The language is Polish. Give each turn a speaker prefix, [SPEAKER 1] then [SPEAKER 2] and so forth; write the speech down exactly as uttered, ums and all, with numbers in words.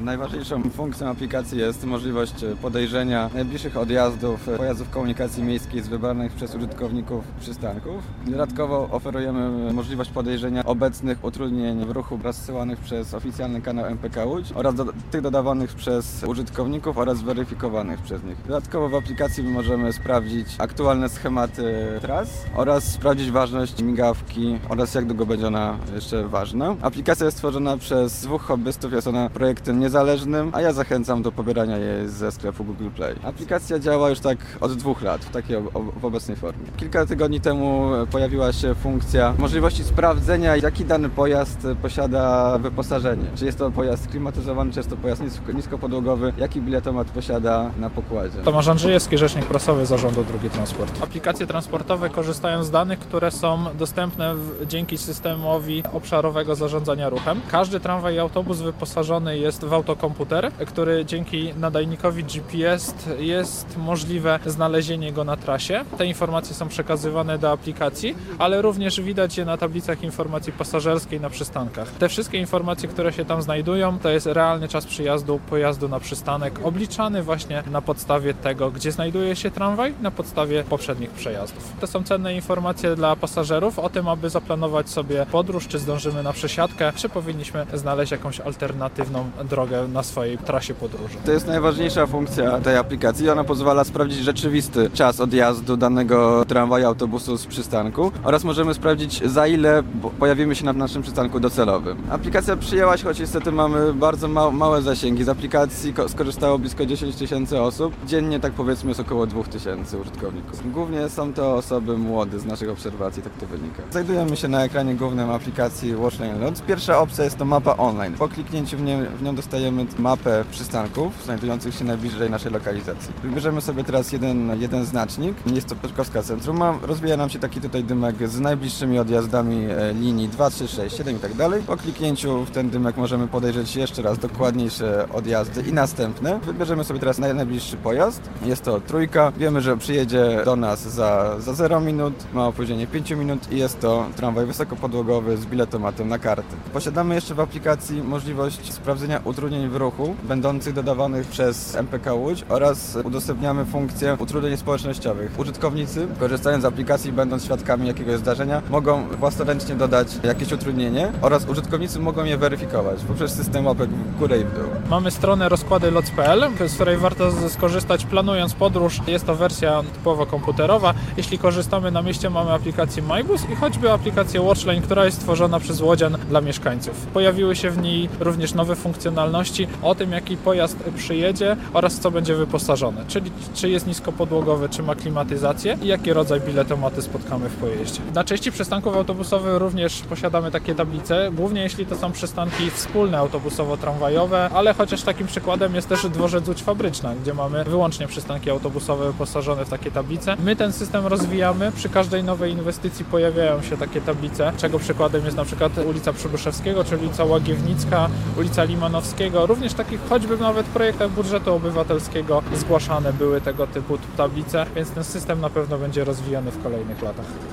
[SPEAKER 1] Najważniejszą funkcją aplikacji jest możliwość podejrzenia najbliższych odjazdów pojazdów komunikacji miejskiej z wybranych przez użytkowników przystanków. Dodatkowo oferujemy możliwość podejrzenia obecnych utrudnień w ruchu rozsyłanych przez oficjalny kanał M P K Łódź oraz do, tych dodawanych przez użytkowników oraz weryfikowanych przez nich. Dodatkowo w aplikacji możemy sprawdzić aktualne schematy tras oraz sprawdzić ważność migawki oraz jak długo będzie ona jeszcze ważna. Aplikacja jest stworzona przez dwóch hobbystów, jest ona projektem niezależnym, a ja zachęcam do pobierania jej ze sklepu Google Play. Aplikacja działa już tak od dwóch lat w takiej w obecnej formie. Kilka tygodni temu pojawiła się funkcja możliwości sprawdzenia, jaki dany pojazd posiada wyposażenie. Czy jest to pojazd klimatyzowany, czy jest to pojazd nisko, niskopodłogowy, jaki biletomat posiada na pokładzie.
[SPEAKER 2] Tomasz Andrzejewski, rzecznik prasowy Zarządu Drugi Transport. Aplikacje transportowe korzystają z danych, które są dostępne w, dzięki systemowi obszarowego zarządzania ruchem. Każdy tramwaj i autobus wyposażony jest w autokomputer, który dzięki nadajnikowi G P S jest możliwe znalezienie go na trasie. Te informacje są przekazywane do aplikacji, ale również widać je na tablicach informacji pasażerskiej na przystankach. Te wszystkie informacje, które się tam znajdują, to jest realny czas przyjazdu pojazdu na przystanek, obliczany właśnie na podstawie tego, gdzie znajduje się tramwaj, na podstawie poprzednich przejazdów. To są cenne informacje dla pasażerów o tym, aby zaplanować sobie podróż, czy zdążymy na przesiadkę, czy powinniśmy znaleźć jakąś alternatywną drogę na swojej trasie podróży.
[SPEAKER 1] To jest najważniejsza funkcja tej aplikacji. Ona pozwala sprawdzić rzeczywisty czas odjazdu danego tramwaju, autobusu z przystanku oraz możemy sprawdzić, za ile pojawimy się na naszym przystanku docelowym. Aplikacja przyjęła się, choć niestety mamy bardzo ma małe zasięgi. Z aplikacji skorzystało blisko dziesięć tysięcy osób. Dziennie, tak powiedzmy, jest około dwa tysiące użytkowników. Głównie są to osoby młode z naszych obserwacji, tak to wynika. Znajdujemy się na ekranie głównym aplikacji Watchlane Lots. Pierwsza opcja jest to mapa online. Po kliknięciu w, nie, w nią dostajemy mapę przystanków znajdujących się najbliżej naszej lokalizacji. Wybierzemy sobie teraz jeden, jeden znacznik. Jest to Piotrkowska Centrum. Rozwija nam się taki tutaj dymek z najbliższymi odjazdami linii dwa, trzy, sześć, siedem i tak dalej. Po kliknięciu w ten dymek możemy podejrzeć jeszcze raz dokładniejsze odjazdy i następne. Wybierzemy sobie teraz naj, najbliższy pojazd. Jest to trójka. Wiemy, że przyjedzie do nas za, za zero minut, ma opóźnienie pięć minut i jest to tramwaj wysokopodłogowy z biletomatem na karty. Posiadamy jeszcze w aplikacji możliwość sprawdzenia utrudnień w ruchu będących dodawanych przez M P K Łódź oraz udostępniamy funkcję utrudnień społecznościowych. Użytkownicy, korzystając z aplikacji, będąc świadkami jakiegoś zdarzenia, mogą własnoręcznie dodać jakieś utrudnienie oraz użytkownicy mogą je weryfikować poprzez system łapek w górę i w dół.
[SPEAKER 2] Mamy stronę rozkłady lots kropka p l, z której warto skorzystać planując podróż. Jest to wersja typowo komputerowa. Jeśli korzystamy na mieście, mamy aplikację MyBus i choćby aplikację Watchlane, która jest stworzona przez łodzian dla mieszkańców. Pojawiły się w niej również nowe funkcjonalności o tym, jaki pojazd przyjedzie oraz co będzie wyposażone, czyli czy jest niskopodłogowy, czy ma klimatyzację i jaki rodzaj biletomaty spotkamy w pojeździe. Na części przystanków autobusowych również posiadamy takie tablice, głównie jeśli to są przystanki wspólne autobusowo-tramwajowe, ale chociaż takim przykładem jest też dworzec Łódź Fabryczna, gdzie mamy wyłącznie przystanki autobusowe wyposażone w takie tablice. My ten system rozwijamy, przy każdej nowej inwestycji pojawiają się takie tablice, czego przykładem jest na przykład ulica Przybyszewskiego, czyli ulica Łagiewnicka, ulica Limanowskiego. Również w takich choćby nawet projektach budżetu obywatelskiego zgłaszane były tego typu tablice, więc ten system na pewno będzie rozwijany w kolejnych latach.